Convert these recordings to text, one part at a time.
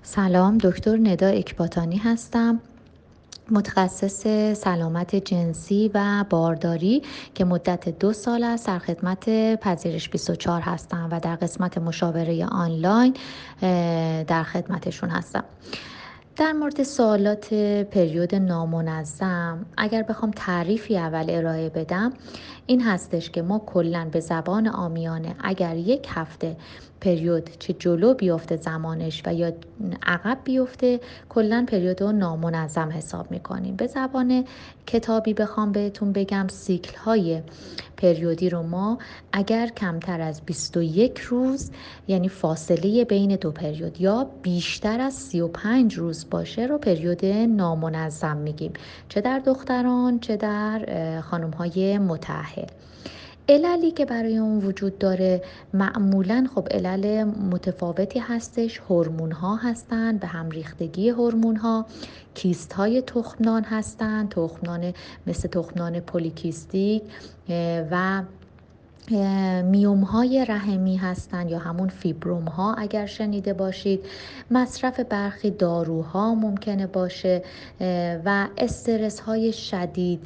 سلام، دکتر ندا اکباتانی هستم، متخصص سلامت جنسی و بارداری که مدت 2 سال است در خدمت پذیرش 24 هستم و در قسمت مشاوره آنلاین در خدمتشون هستم. در مورد سوالات پریود نامنظم اگر بخوام تعریفی اول ارائه بدم این هستش که ما کلاً به زبان عامیانه اگر 1 هفته پریود چه جلو بیفته زمانش و یا عقب بیفته کلاً پریود رو نامنظم حساب میکنیم. به زبان کتابی بخوام بهتون بگم سیکل های پریودی رو ما اگر کمتر از 21 روز یعنی فاصله بین 2 پریود یا بیشتر از 35 روز باشه رو پریود نامنظم میگیم، چه در دختران چه در خانم های متأهل. عللی که برای اون وجود داره معمولاً خب علل متفاوتی هستش. هورمون ها هستن، به هم ریختگی هورمون ها، کیست های تخمدان هستن، تخمدان مثل تخمدان پلیکیستیک و میوم های رحمی هستند یا همون فیبروم ها اگر شنیده باشید. مصرف برخی داروها ممکنه باشه و استرس های شدید،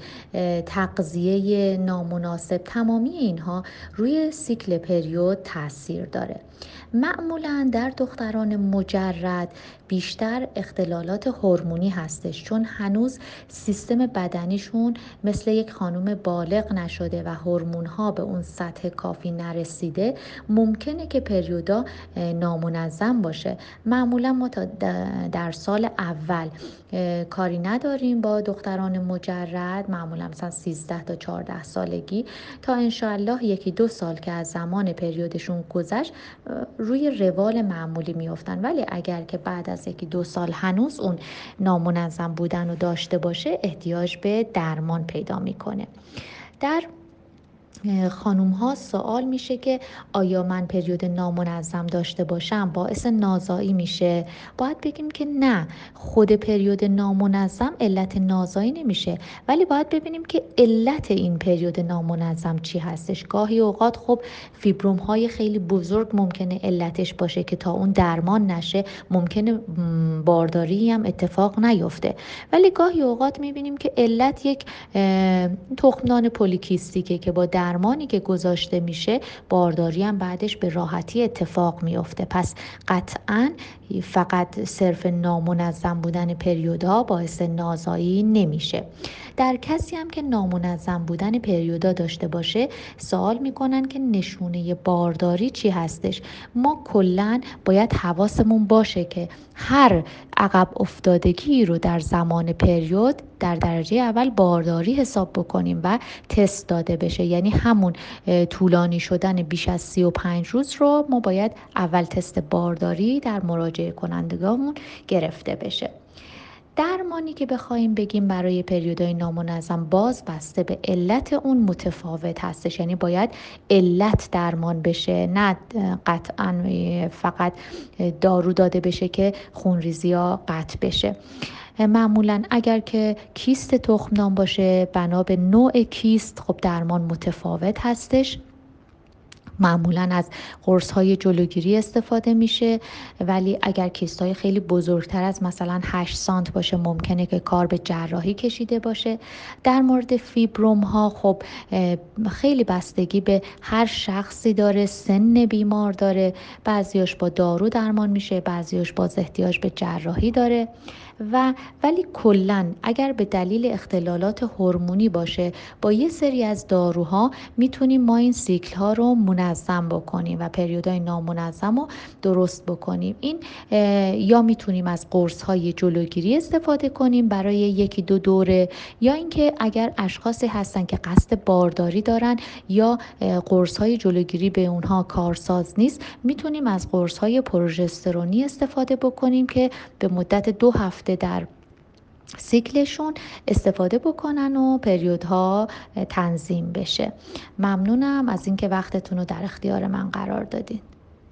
تغذیه نامناسب، تمامی اینها روی سیکل پریود تاثیر داره. معمولا در دختران مجرد بیشتر اختلالات هورمونی هستش، چون هنوز سیستم بدنیشون مثل یک خانم بالغ نشده و هورمون ها به اون سطح کافی نرسیده. ممکنه که پریودا نامنظم باشه. معمولا ما در سال اول کاری نداریم با دختران مجرد، معمولا مثلا 13 تا 14 سالگی، تا انشاءالله 1-2 سال که از زمان پریودشون گذشت روی روال معمولی میافتن. ولی اگر که بعد از 1-2 سال هنوز اون نامنظم بودن رو داشته باشه احتیاج به درمان پیدا میکنه. در خانوم ها سوال میشه که آیا من پریود نامنظم داشته باشم باعث نازایی میشه؟ باید بگیم که نه، خود پریود نامنظم علت نازایی نمیشه، ولی باید ببینیم که علت این پریود نامنظم چی هستش. گاهی اوقات خب فیبروم های خیلی بزرگ ممکنه علتش باشه که تا اون درمان نشه ممکنه بارداری هم اتفاق نیفته، ولی گاهی اوقات میبینیم که علت یک تخمدان پلیکیستیکه که با درمانی که گذاشته میشه بارداری هم بعدش به راحتی اتفاق میفته. پس قطعاً فقط صرف نامنظم بودن پریودها باعث نازایی نمیشه. در کسی هم که نامنظم بودن پریودا داشته باشه سوال میکنن که نشونه بارداری چی هستش. ما کلاً باید حواسمون باشه که هر عقب افتادگی رو در زمان پریود در درجه اول بارداری حساب بکنیم و تست داده بشه. یعنی همون طولانی شدن بیش از 35 روز رو ما باید اول تست بارداری در مراجعه کنندگانمون گرفته بشه. درمانی که بخوایم بگیم برای پریودهای نامنظم باز بسته به علت اون متفاوت هستش، یعنی باید علت درمان بشه، نه قطعا فقط دارو داده بشه که خونریزی ها قطع بشه. معمولا اگر که کیست تخمدان باشه بنا به نوع کیست خب درمان متفاوت هستش. معمولا از قرص‌های جلوگیری استفاده میشه، ولی اگر کیست‌های خیلی بزرگتر از مثلا 8 سانت باشه ممکنه که کار به جراحی کشیده باشه. در مورد فیبروم ها خب خیلی بستگی به هر شخصی داره، سن بیمار داره، بعضیاش با دارو درمان میشه، بعضیاش باز احتیاج به جراحی داره. ولی کلاً اگر به دلیل اختلالات هورمونی باشه با یه سری از داروها میتونیم ما این سیکل ها رو منظم بکنیم و پریودهای نامنظم رو درست بکنیم. این یا میتونیم از قرص های جلوگیری استفاده کنیم برای 1-2 دوره، یا اینکه اگر اشخاصی هستن که قصد بارداری دارن یا قرص های جلوگیری به اونها کارساز نیست میتونیم از قرص های پروژسترونی استفاده بکنیم که به مدت 2 هفته در سیکلشون استفاده بکنن و پریودها تنظیم بشه. ممنونم از اینکه وقتتون رو در اختیار من قرار دادین.